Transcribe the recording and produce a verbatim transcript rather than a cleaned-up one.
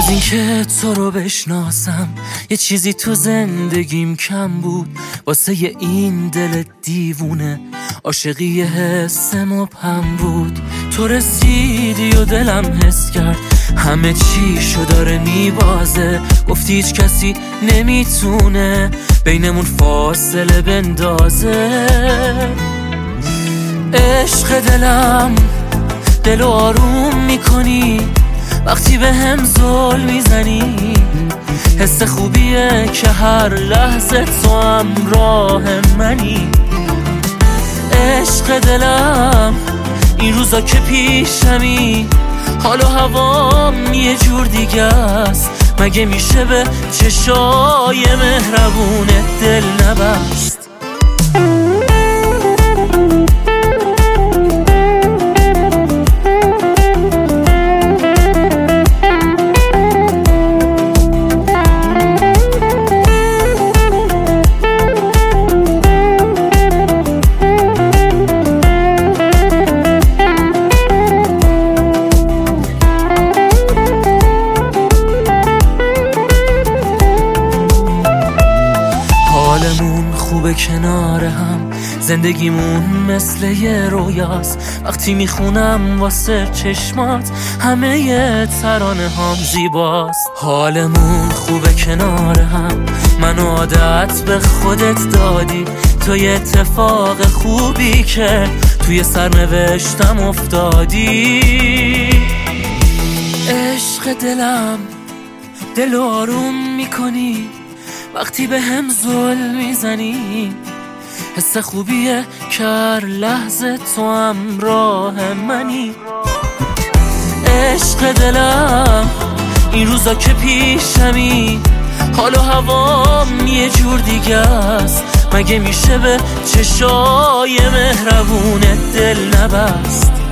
از اینکه تو رو بشناسم یه چیزی تو زندگیم کم بود، واسه این دل دیوونه عاشقی حس مبهم بود. تو رسیدی و دلم حس کرد همه چیشو داره میبازه، گفتی هیچ کسی نمیتونه بینمون فاصله بندازه. عشق دلم دلو آروم میکنی وقتی به هم زل میزنی، حس خوبیه که هر لحظه تو همراه منی. عشق دلم این روزا که پیشمی حال و هوام یه جور دیگه است، مگه میشه به چشای مهربونه دل نبست؟ حالمون خوبه کنار هم، زندگیمون مثل یه رویاست. وقتی میخونم واسه چشمات همه یه ترانه هم زیباست. حالمون خوبه کنار هم، من عادت به خودت دادی، تو یه اتفاق خوبی که توی سرنوشتم افتادی. عشق دلم دل آروم میکنی وقتی به هم زل میزنی، حس خوبیه که هر لحظه تو همراه منی. عشق دلم این روزا که پیشمی حال و هوام یه جور دیگه است، مگه میشه به چشای مهربونه دل نبست؟